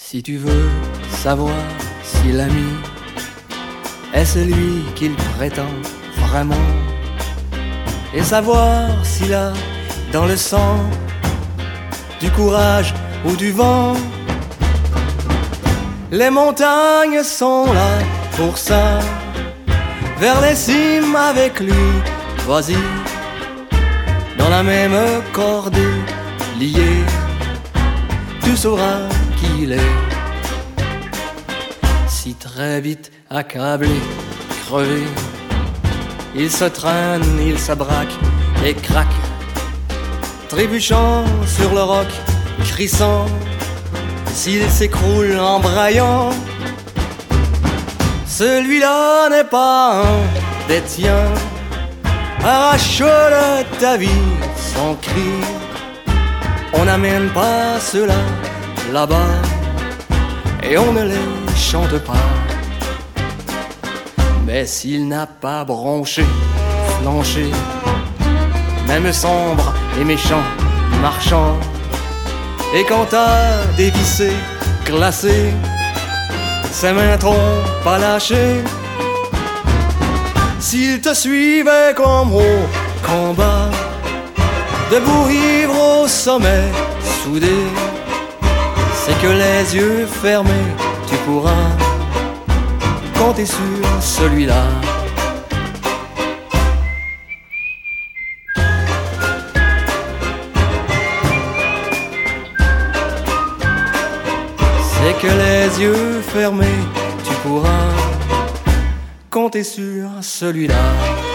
Si tu veux savoir si l'ami est celui qu'il prétend vraiment, et savoir s'il a dans le sang du courage ou du vent, les montagnes sont là pour ça. Vers les cimes avec lui, vas-y, dans la même cordée liée, tu sauras qui il est. Si très vite accablé, crevé, il se traîne, il s'abraque et craque, trébuchant sur le roc, crissant, s'il s'écroule en braillant, celui-là n'est pas un des tiens. Arrache-le ta vie sans cri, on n'amène pas cela là-bas et on ne les chante pas. Mais s'il n'a pas bronché, flanché, même sombre et méchant, marchand, et quand t'as dévissé, glacé, ses mains t'ont pas lâché, s'il te suivait comme au combat, debout ivre au sommet soudé, c'est que les yeux fermés tu pourras compter sur celui-là. C'est que les yeux fermés tu pourras compter sur celui-là.